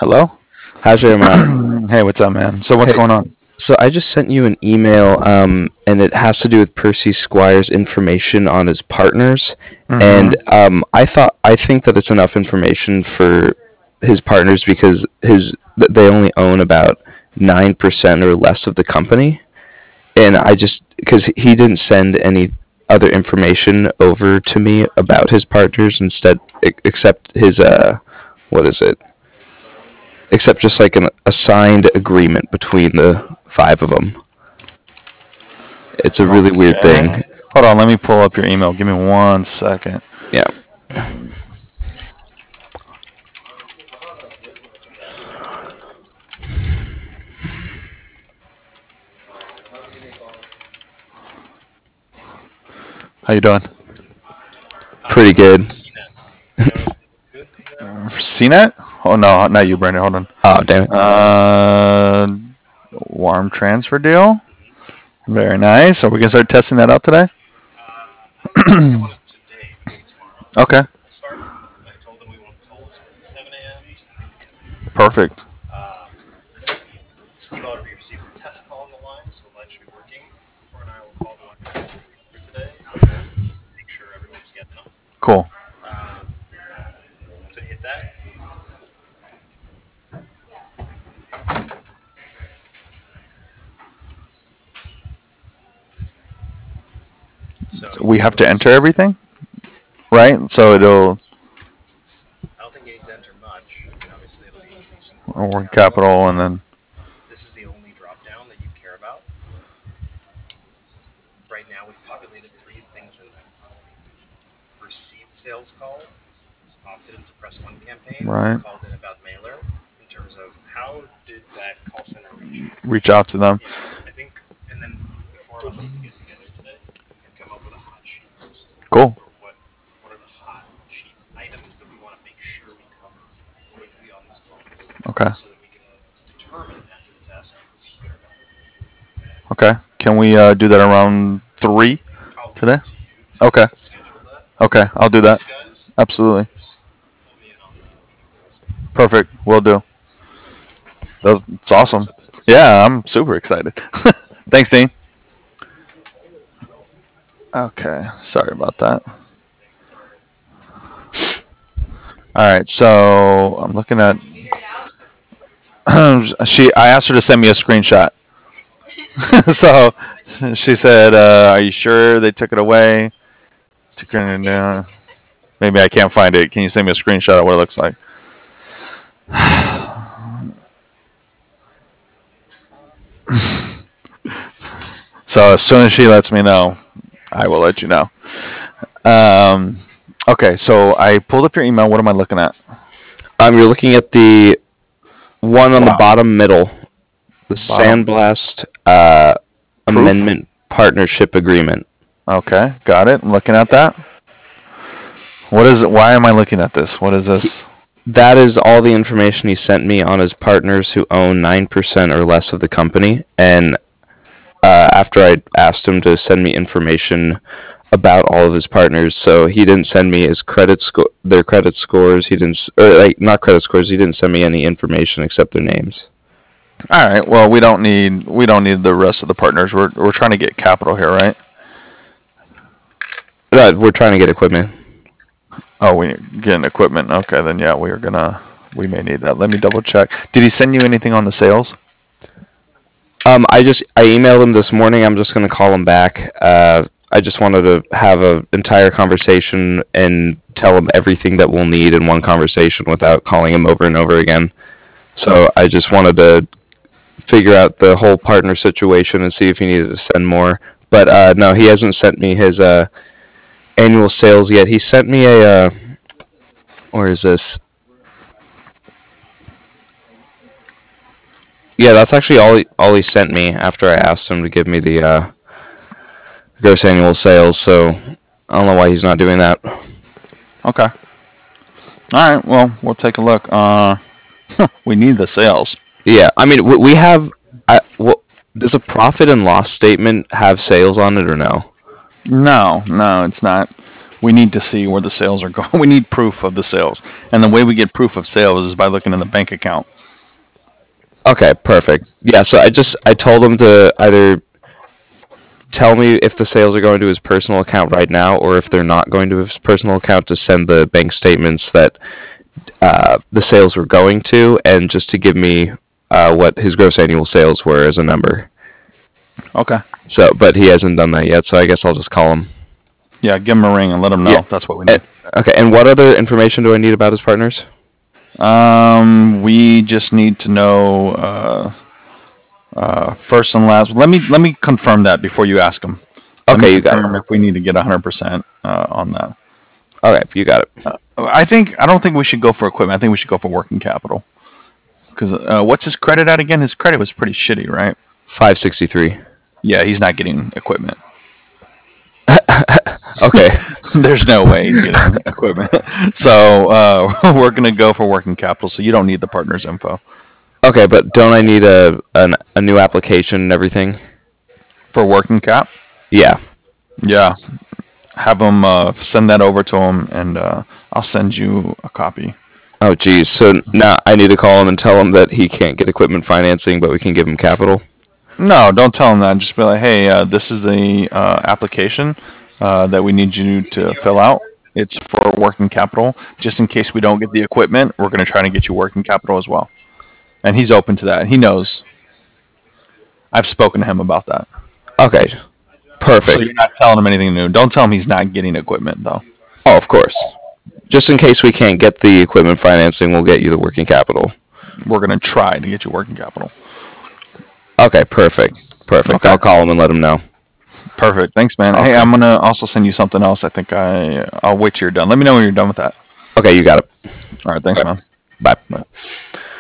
Hello? How's your man? Hey, what's up, man? So what's Hey, going on? so I just sent you an email, and it has to do with Percy Squire's information on his partners, and Mm-hmm. I think that it's enough information for his partners because they only own about 9% or less of the company, and I just because he didn't send any other information over to me about his partners instead, except his what is it? Except just like a signed agreement between the five of them. It's a really weird Okay. thing. Hold on, let me pull up your email. Give me 1 second. Yeah. How you doing? Pretty good. CNET? Oh no, not you, Brandon. Hold on. Oh, damn it. Uh, warm transfer deal. Very nice. Are we gonna start testing that out today? Okay. Perfect. Cool. So we have to enter everything, right? So it'll work capital and then right. Reach out to them. Cool. Okay. Okay. Can we do that around 3 today? Okay. Okay. I'll do that. Absolutely. Perfect. Will do. That's awesome. Yeah, I'm super excited. Thanks, Dean. Okay. Sorry about that. All right. So I'm looking at. I asked her to send me a screenshot. So she said, "Are you sure they took it away?" Took it down. Maybe I can't find it. Can you send me a screenshot of what it looks like? So as soon as she lets me know, I will let you know. Um, okay, so I pulled up your email. What am I looking at? You're looking at the one on the Wow. bottom middle, the Bottom Sandblast proof. Amendment Partnership Agreement. Okay, got it. I'm looking at that. What is it? Why am I looking at this? What is He, this? that is all the information he sent me on his partners who own 9% or less of the company. And after I asked him to send me information about all of his partners, so he didn't send me his their credit scores. He didn't, or like not credit scores. He didn't send me any information except their names. All right. Well, we don't need the rest of the partners. We're trying to get capital here, right? We're trying to get equipment. Oh, we getting equipment. Okay, then yeah, we may need that. Let me double check. Did he send you anything on the sales? I emailed him this morning. I'm just gonna call him back. I just wanted to have an entire conversation and tell him everything that we'll need in one conversation without calling him over and over again. So I just wanted to figure out the whole partner situation and see if he needed to send more. But no, he hasn't sent me his annual sales yet. He sent me a where is this? Yeah, that's actually all he sent me after I asked him to give me the gross annual sales. So I don't know why he's not doing that. Okay. All right. Well, we'll take a look. We need the sales. Yeah, I mean we have. Does a profit and loss statement have sales on it or no? No, no, it's not. we need to see where the sales are going. We need proof of the sales, and the way we get proof of sales is by looking in the bank account. Okay, perfect. Yeah, so I told him to either tell me if the sales are going to his personal account right now, or if they're not going to his personal account, to send the bank statements that the sales were going to, and just to give me what his gross annual sales were as a number. Okay. So, but he hasn't done that yet, so I guess I'll just call him. Yeah, give him a ring and let him know. Yeah. That's what we need. Okay, and what other information do I need about his partners? We just need to know first and last. Let me confirm that before you ask him. Let Okay, me you got confirm it. if we need to get 100% on that. Okay, you got it. I don't think we should go for equipment. I think we should go for working capital. Because what's his credit at again? His credit was pretty shitty, right? 563. Yeah, he's not getting equipment. Okay. There's no way he's getting equipment. So we're gonna go for working capital. So you don't need the partner's info Okay, but don't I need a new application and everything? for working cap. Yeah. Yeah, have him send that over to him, and I'll send you a copy. Oh, geez. So now I need to call him and tell him that he can't get equipment financing, but we can give him capital? No, don't tell him that. Just be like, hey, this is the application that we need you to fill out. It's for working capital. Just in case we don't get the equipment, we're going to try to get you working capital as well. And he's open to that. He knows. I've spoken to him about that. Okay. So Perfect. you're not telling him anything new. Don't tell him he's not getting equipment, though. Oh, of course. Just in case we can't get the equipment financing, we'll get you the working capital. We're going to try to get you working capital. Okay, perfect. Perfect. Okay. I'll call him and let him know. Perfect. Thanks, man. Hey, Okay. I'm going to also send you something else. I'll wait till you're done. Let me know when you're done with that. Okay, you got it. All right. Thanks, Okay. man. Bye. Bye.